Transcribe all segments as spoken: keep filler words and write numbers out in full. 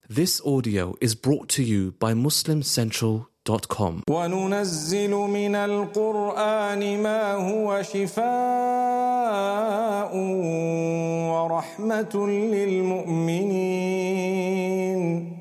This audio is brought to you by Muslim Central dot com. وَنُنَزِّلُ مِنَ الْقُرْآنِ مَا هُوَ شِفَاءٌ وَرَحْمَةٌ لِلْمُؤْمِنِينَ.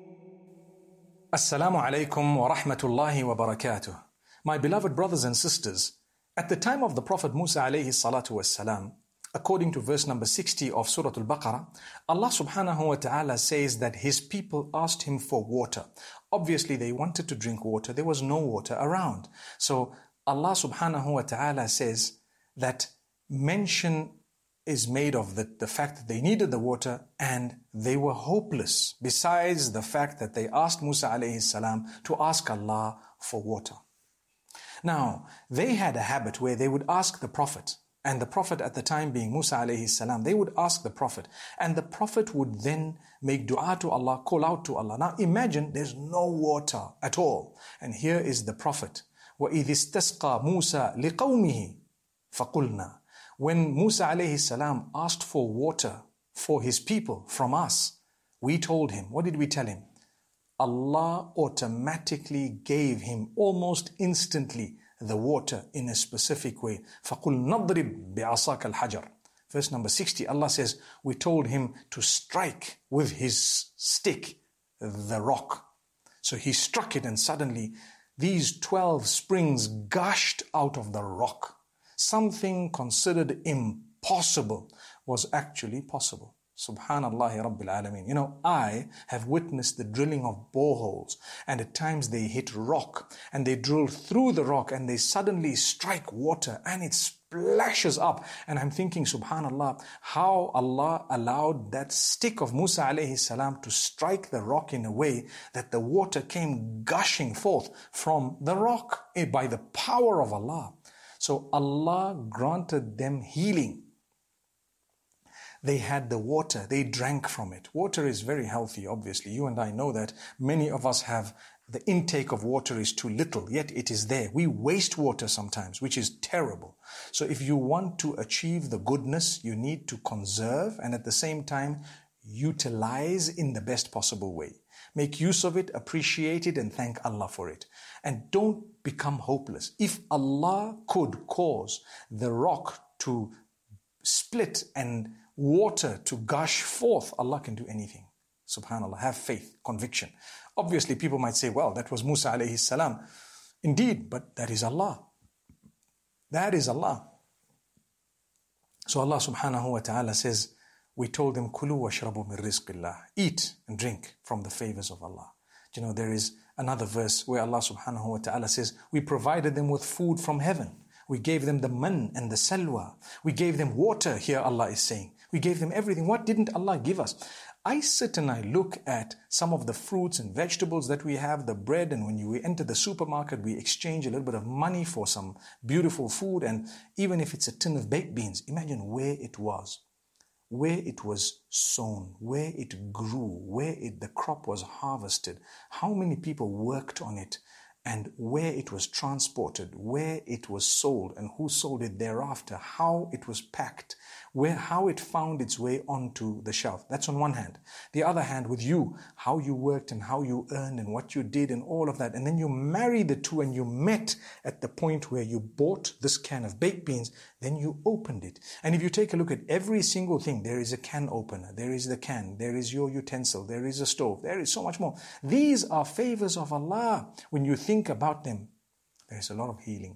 Assalamu alaikum wa rahmatullahi wa barakatuh. My beloved brothers and sisters, at the time of the Prophet Musa alayhi salatu wassalam, according to verse number sixty of Surah Al-Baqarah, Allah subhanahu wa ta'ala says that his people asked him for water. Obviously, they wanted to drink water. There was no water around. So Allah subhanahu wa ta'ala says that mention is made of the, the fact that they needed the water and they were hopeless, besides the fact that they asked Musa alayhi salam to ask Allah for water. Now, they had a habit where they would ask the Prophet, and the Prophet at the time being Musa alayhi salam, they would ask the Prophet, and the Prophet would then make dua to Allah, call out to Allah. Now imagine there's no water at all. And here is the Prophet. وَإِذِ اسْتَسْقَى مُوسَى لِقَوْمِهِ فَقُلْنَا. When Musa alayhi salam asked for water for his people from us, we told him, what did we tell him? Allah automatically gave him almost instantly the water in a specific way. فَقُلْ نَضْرِبْ بِعَصَاكَ الْحَجَرِ. Verse number sixty, Allah says, we told him to strike with his stick the rock. So he struck it and suddenly these twelve springs gushed out of the rock. Something considered impossible was actually possible. Subhanallah Rabbil Alameen. You know, I have witnessed the drilling of boreholes, and at times they hit rock and they drill through the rock and they suddenly strike water and it splashes up. And I'm thinking, Subhanallah, how Allah allowed that stick of Musa alayhi salam to strike the rock in a way that the water came gushing forth from the rock by the power of Allah. So Allah granted them healing. They had the water, they drank from it. Water is very healthy, obviously. You and I know that. Many of us have the intake of water is too little, yet it is there. We waste water sometimes, which is terrible. So if you want to achieve the goodness, you need to conserve and at the same time utilize in the best possible way. Make use of it, appreciate it, and thank Allah for it. And don't become hopeless. If Allah could cause the rock to split and water to gush forth, Allah can do anything. Subhanallah. Have faith, conviction. Obviously, people might say, well, that was Musa alayhi salam. Indeed, but that is Allah. That is Allah. So Allah subhanahu wa ta'ala says, we told them, Kulu washrabu min rizqillah. Eat and drink from the favors of Allah. You know, there is another verse where Allah subhanahu wa ta'ala says, we provided them with food from heaven. We gave them the man and the salwa. We gave them water, here Allah is saying. We gave them everything. What didn't Allah give us? I sit and I look at some of the fruits and vegetables that we have, the bread, and when you enter the supermarket, we exchange a little bit of money for some beautiful food, and even if it's a tin of baked beans, imagine where it was, where it was sown, where it grew, where it, the crop was harvested, how many people worked on it, and where it was transported, where it was sold, and who sold it thereafter, how it was packed, where how it found its way onto the shelf. That's on one hand. The other hand, with you, how you worked and how you earned and what you did and all of that. And then you marry the two and you met at the point where you bought this can of baked beans, then you opened it. And if you take a look at every single thing, there is a can opener, there is the can, there is your utensil, there is a stove, there is so much more. These are favors of Allah. When you think about them, there is a lot of healing.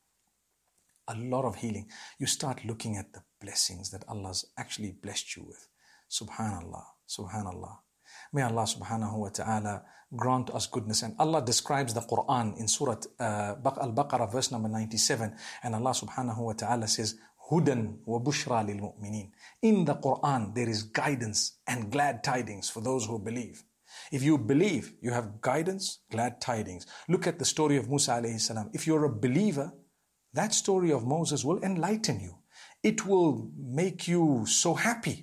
A lot of healing. You start looking at the blessings that Allah's actually blessed you with. Subhanallah, Subhanallah. May Allah subhanahu wa ta'ala grant us goodness. And Allah describes the Quran in Surah uh, Al-Baqarah verse number ninety-seven. And Allah subhanahu wa ta'ala says, Hudan wa bushra lil mu'mineen. In the Quran, there is guidance and glad tidings for those who believe. If you believe, you have guidance, glad tidings. Look at the story of Musa alayhi salam. If you're a believer, that story of Moses will enlighten you. It will make you so happy.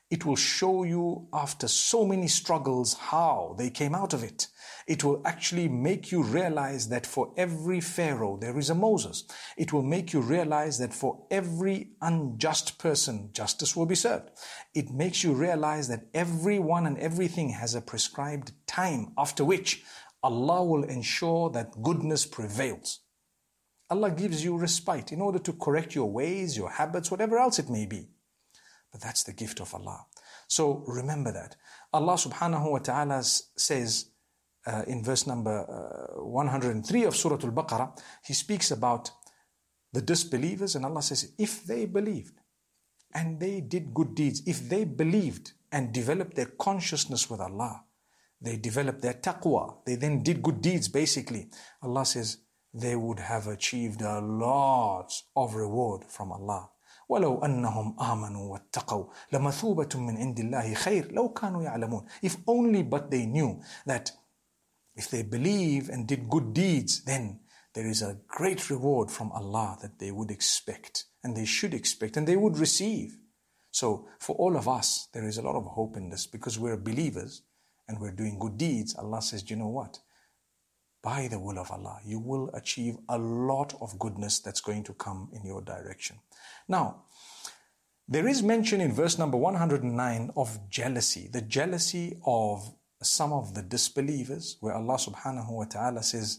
It will show you after so many struggles how they came out of it. It will actually make you realize that for every Pharaoh there is a Moses. It will make you realize that for every unjust person justice will be served. It makes you realize that everyone and everything has a prescribed time after which Allah will ensure that goodness prevails. Allah gives you respite in order to correct your ways, your habits, whatever else it may be. But that's the gift of Allah. So remember that. Allah subhanahu wa ta'ala says uh, in verse number uh, one hundred three of Surah Al-Baqarah, He speaks about the disbelievers, and Allah says, if they believed and they did good deeds, if they believed and developed their consciousness with Allah, they developed their taqwa, they then did good deeds basically, Allah says they would have achieved a lot of reward from Allah. وَلَوْ أَنَّهُمْ آمَنُوا وَاتَّقَوْا لَمَثُوبَةٌ مِّنْ عِنْدِ اللَّهِ خَيْرٌ لَوْ كَانُوا يَعْلَمُونَ. If only but they knew that if they believe and did good deeds, then there is a great reward from Allah that they would expect, and they should expect, and they would receive. So for all of us, there is a lot of hope in this, because we're believers and we're doing good deeds. Allah says, you know what? By the will of Allah, you will achieve a lot of goodness that's going to come in your direction. Now, there is mention in verse number one hundred nine of jealousy, the jealousy of some of the disbelievers, where Allah subhanahu wa ta'ala says,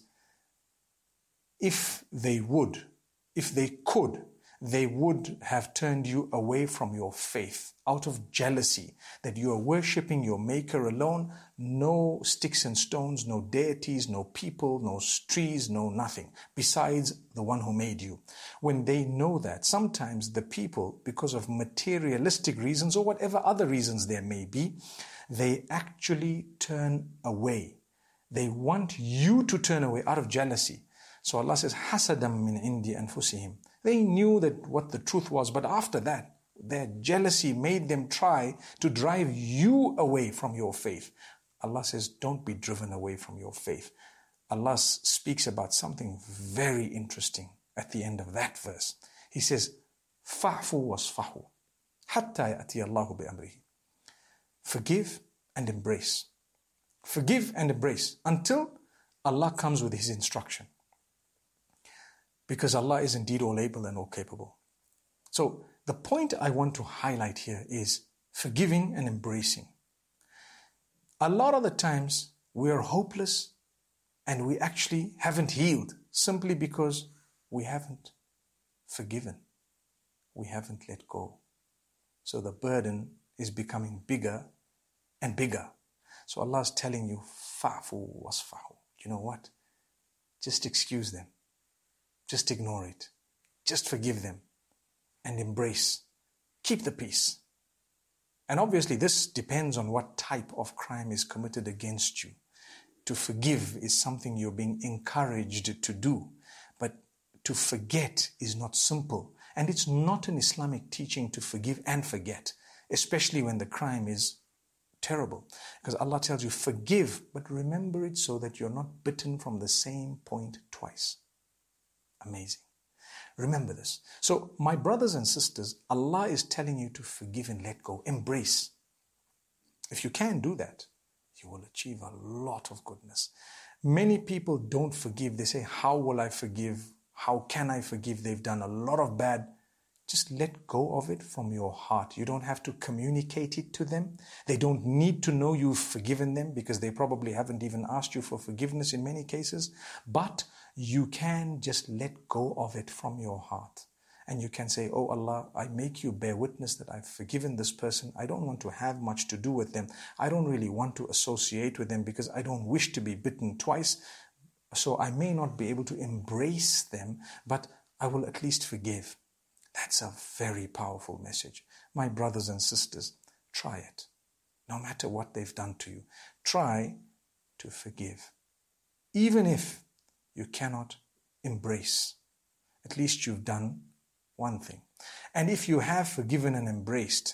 if they would, if they could, they would have turned you away from your faith out of jealousy that you are worshipping your Maker alone, no sticks and stones, no deities, no people, no trees, no nothing, besides the one who made you. When they know that, sometimes the people, because of materialistic reasons or whatever other reasons there may be, they actually turn away. They want you to turn away out of jealousy. So Allah says, حَسَدًا مِّنْ عِنْدِ أَنفُسِهِمْ. They knew that what the truth was, but after that, their jealousy made them try to drive you away from your faith. Allah says, don't be driven away from your faith. Allah speaks about something very interesting at the end of that verse. He says, فَعْفُوا وَاصْفَحُوا حَتَّى يَأْتِيَ اللَّهُ بِأَمْرِهِ. Forgive and embrace. Forgive and embrace until Allah comes with His instruction. Because Allah is indeed all able and all capable. So the point I want to highlight here is forgiving and embracing. A lot of the times we are hopeless and we actually haven't healed simply because we haven't forgiven. We haven't let go. So the burden is becoming bigger and bigger. So Allah is telling you, fa'fu wasfahu. You know what? Just excuse them. Just ignore it. Just forgive them and embrace. Keep the peace. And obviously this depends on what type of crime is committed against you. To forgive is something you're being encouraged to do. But to forget is not simple. And it's not an Islamic teaching to forgive and forget, especially when the crime is terrible. Because Allah tells you, forgive, but remember it so that you're not bitten from the same point twice. Amazing. Remember this. So, my brothers and sisters, Allah is telling you to forgive and let go. Embrace. If you can do that, you will achieve a lot of goodness. Many people don't forgive. They say, how will I forgive? How can I forgive? They've done a lot of bad. Just let go of it from your heart. You don't have to communicate it to them. They don't need to know you've forgiven them because they probably haven't even asked you for forgiveness in many cases. But you can just let go of it from your heart. And you can say, oh Allah, I make you bear witness that I've forgiven this person. I don't want to have much to do with them. I don't really want to associate with them because I don't wish to be bitten twice. So I may not be able to embrace them, but I will at least forgive. That's a very powerful message. My brothers and sisters, try it. No matter what they've done to you, try to forgive. Even if you cannot embrace, at least you've done one thing. And if you have forgiven and embraced,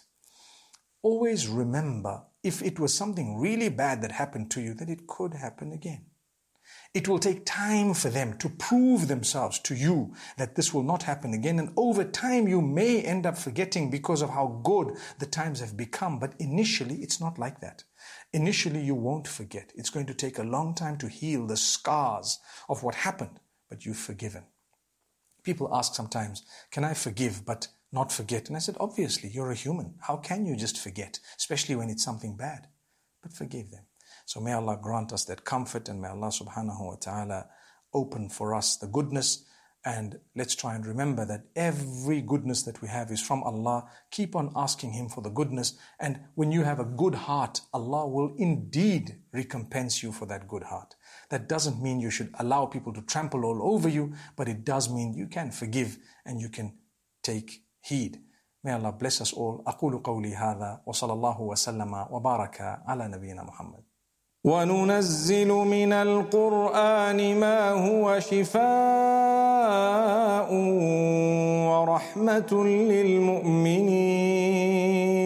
always remember, if it was something really bad that happened to you, that it could happen again. It will take time for them to prove themselves to you that this will not happen again. And over time, you may end up forgetting because of how good the times have become. But initially, it's not like that. Initially, you won't forget. It's going to take a long time to heal the scars of what happened, but you've forgiven. People ask sometimes, can I forgive but not forget? And I said, obviously, you're a human. How can you just forget, especially when it's something bad? But forgive them. So may Allah grant us that comfort, and may Allah subhanahu wa ta'ala open for us the goodness. And let's try and remember that every goodness that we have is from Allah. Keep on asking Him for the goodness. And when you have a good heart, Allah will indeed recompense you for that good heart. That doesn't mean you should allow people to trample all over you, but it does mean you can forgive and you can take heed. May Allah bless us all. أقول قولي هذا وصلى الله وسلم وبارك على نبينا محمد. وننزل من القرآن ما هو شفاء ورحمة للمؤمنين